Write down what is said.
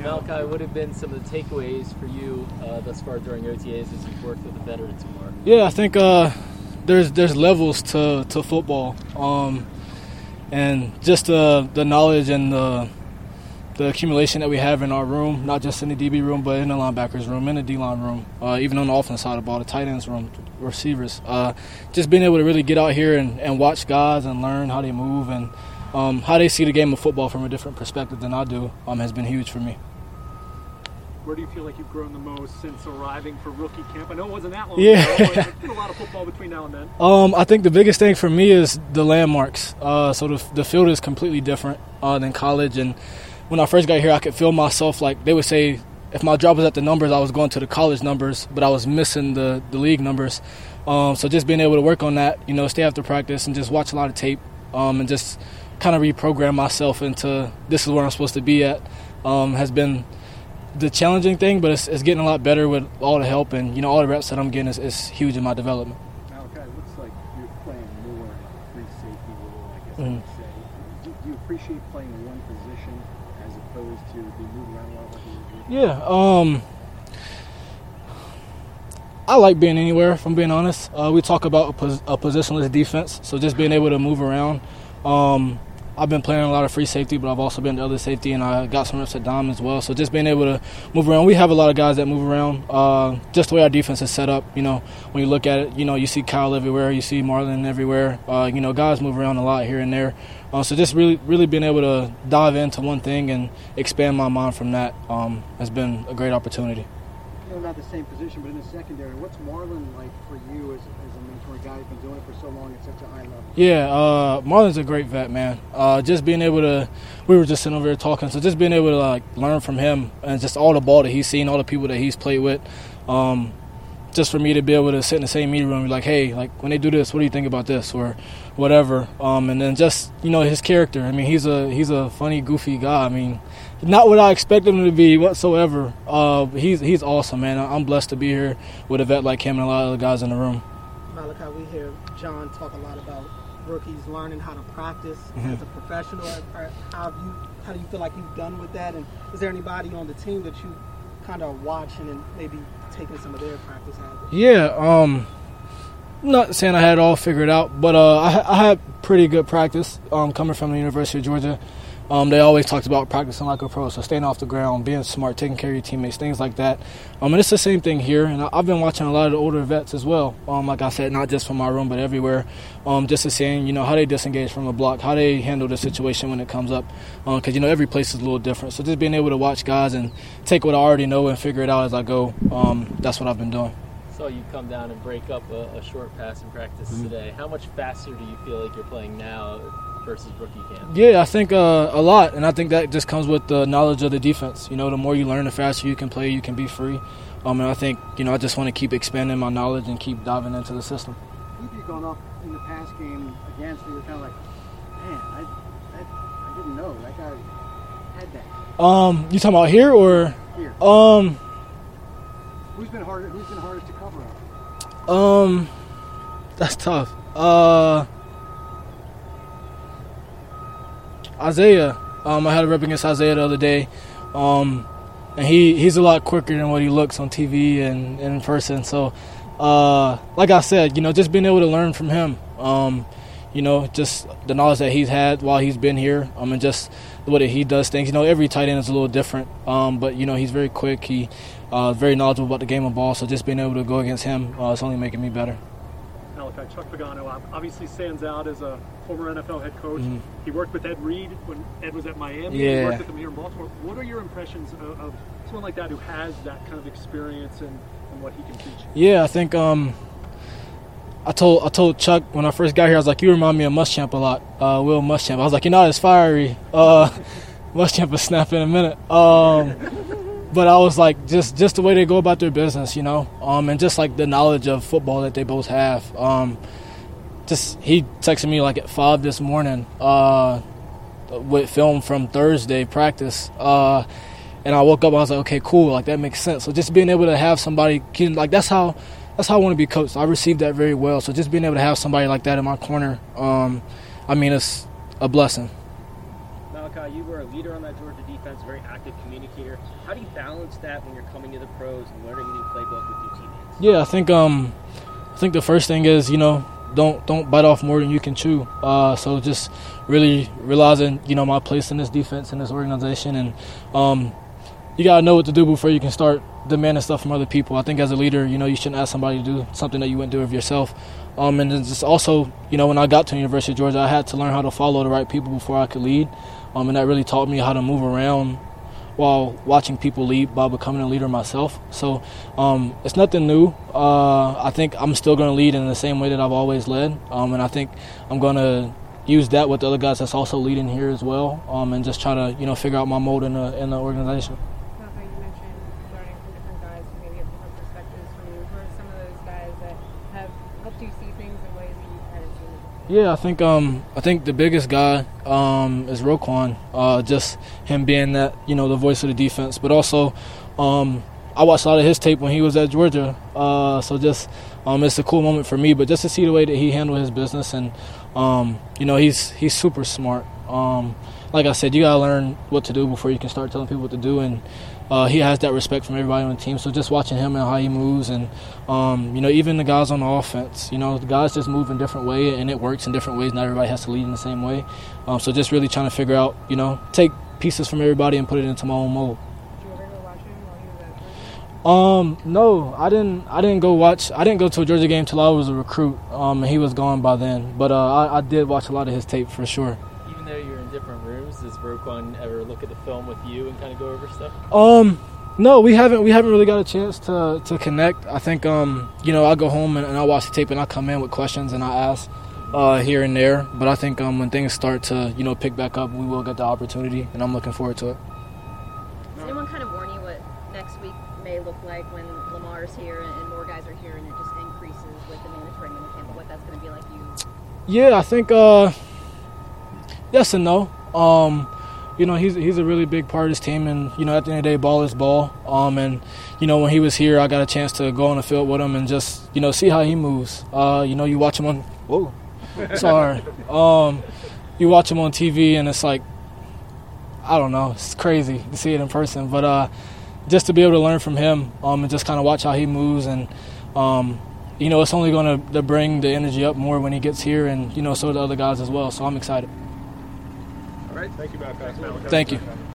Malachi, what have been some of the takeaways for you thus far during OTAs as you've worked with the veterans more? Yeah, I think there's levels to football, and just the knowledge and the accumulation that we have in our room, not just in the DB room, but in the linebackers room, in the D-line room, even on the offense side of the ball, the tight ends room, receivers. Just being able to really get out here and watch guys and learn how they move and how they see the game of football from a different perspective than I do has been huge for me. Where do you feel like you've grown the most since arriving for rookie camp? I know it wasn't that long Yeah. ago, but there's been a lot of football between now and then. I think the biggest thing for me is the landmarks. So the field is completely different than college. And when I first got here, I could feel myself like they would say if my job was at the numbers, I was going to the college numbers, but I was missing the league numbers. So just being able to work on that, stay after practice and just watch a lot of tape and just kind of reprogram myself into this is where I'm supposed to be at has been the challenging thing, but it's getting a lot better with all the help and, all the reps that I'm getting is huge in my development. Malachi, it looks like you're playing more in a free safety role, I guess I would say. Do you appreciate playing one position as opposed to being moved around a lot like you were doing? Yeah, I like being anywhere, if I'm being honest. We talk about a positionless defense, so just being able to move around. I've been playing a lot of free safety, but I've also been the other safety, and I got some reps at dime as well. So just being able to move around. We have a lot of guys that move around. Just the way our defense is set up, when you look at it, you see Kyle everywhere, you see Marlon everywhere. Guys move around a lot here and there. So just really being able to dive into one thing and expand my mind from that has been a great opportunity. Not the same position, but in the secondary, what's Marlon like for you as a mentor, guy who's been doing it for so long at such a high level? Yeah, Marlon's a great vet, man. Just being able to, we were just sitting over here talking, so just being able to learn from him and just all the ball that he's seen, all the people that he's played with. Just for me to be able to sit in the same meeting room and be like, hey, when they do this, what do you think about this or whatever? And then just his character. I mean, he's a funny, goofy guy. I mean, not what I expected him to be whatsoever. He's awesome, man. I'm blessed to be here with a vet like him and a lot of other guys in the room. Malachi, we hear John talk a lot about rookies learning how to practice as a professional. How do you feel like you've done with that? And is there anybody on the team that you kind of watching and maybe taking some of their practice habits? Yeah, not saying I had it all figured out, but I had pretty good practice coming from the University of Georgia. They always talked about practicing like a pro, so staying off the ground, being smart, taking care of your teammates, things like that. And it's the same thing here, and I've been watching a lot of the older vets as well. Like I said, not just from my room, but everywhere. Just to seeing, how they disengage from a block, how they handle the situation when it comes up. Because, every place is a little different. So just being able to watch guys and take what I already know and figure it out as I go, that's what I've been doing. So you come down and break up a short pass in practice today. How much faster do you feel like you're playing now versus rookie camp? Yeah, I think a lot, and I think that just comes with the knowledge of the defense. The more you learn, the faster you can play, you can be free. And I think, I just want to keep expanding my knowledge and keep diving into the system. If you've gone up in the pass game against, you're kind of like, man, I didn't know that guy had that. You talking about here or? Here. Who's been hardest to cover up? That's tough. Isaiah. I had a rep against Isaiah the other day. And he's a lot quicker than what he looks on TV and in person. So, like I said, just being able to learn from him. Just the knowledge that he's had while he's been here. And just the way that he does things. Every tight end is a little different. But, he's very quick. He very knowledgeable about the game of ball. So just being able to go against him, it's only making me better. Malachi, Chuck Pagano obviously stands out as a former NFL head coach. Mm-hmm. He worked with Ed Reed when Ed was at Miami. Yeah. He worked with him here in Baltimore. What are your impressions of someone like that who has that kind of experience and what he can teach? Yeah, I think I told Chuck when I first got here, I was like, you remind me of Muschamp a lot, Will Muschamp. I was like, you're not as fiery. Muschamp will snap in a minute. But I was like, just the way they go about their business, and just like the knowledge of football that they both have. He texted me like at 5 this morning with film from Thursday practice. And I woke up, I was like, okay, cool, like that makes sense. So just being able to have somebody, like that's how I want to be coached. I received that very well. So just being able to have somebody like that in my corner, it's a blessing. Malachi, you were a leader on that Georgia defense, a very active communicator. How do you balance that when you're coming to the pros and learning a new playbook with your teammates? Yeah, I think the first thing is, don't bite off more than you can chew. So just really realizing, my place in this defense, in this organization, and you got to know what to do before you can start demanding stuff from other people. I think as a leader, you shouldn't ask somebody to do something that you wouldn't do of yourself. And then just also, when I got to the University of Georgia, I had to learn how to follow the right people before I could lead. And that really taught me how to move around while watching people lead by becoming a leader myself. So it's nothing new. I think I'm still going to lead in the same way that I've always led. And I think I'm going to use that with the other guys that's also leading here as well, and just try to, figure out my mode in the organization. You mentioned learning from different guys who maybe have different perspectives from you. Who are some of those guys that have helped you see things in ways that you hadn't seen? Yeah, I think the biggest guy is Roquan. Just him being that, the voice of the defense. But also, I watched a lot of his tape when he was at Georgia. So just it's a cool moment for me. But just to see the way that he handled his business, and he's super smart. Like I said, you gotta learn what to do before you can start telling people what to do, and he has that respect from everybody on the team. So just watching him and how he moves, and even the guys on the offense, the guys just move in different ways, and it works in different ways. Not everybody has to lead in the same way. So just really trying to figure out, take pieces from everybody and put it into my own mold. Did you ever go watch him while he was at Georgia? No, I didn't go watch. I didn't go to a Georgia game till I was a recruit. And he was gone by then. But I did watch a lot of his tape for sure. Even though you're in different rooms, does Roquan ever look at the film with you and kind of go over stuff? No, we haven't really got a chance to connect. I think I go home and I watch the tape and I come in with questions and I ask here and there. But I think when things start to pick back up, we will get the opportunity, and I'm looking forward to it. Does anyone kind of warn you what next week may look like when Lamar's here and more guys are here and it just increases with the mandatory minicamp, but what that's going to be like you? Yeah, I think yes and no. He's a really big part of his team, and at the end of the day, ball is ball. And when he was here, I got a chance to go on the field with him and just see how he moves. You watch him on you watch him on TV, and it's like, I don't know, it's crazy to see it in person. But just to be able to learn from him and just kind of watch how he moves, and it's only going to bring the energy up more when he gets here, and so do the other guys as well. So I'm excited. All right, thank you, Matt. Thank you.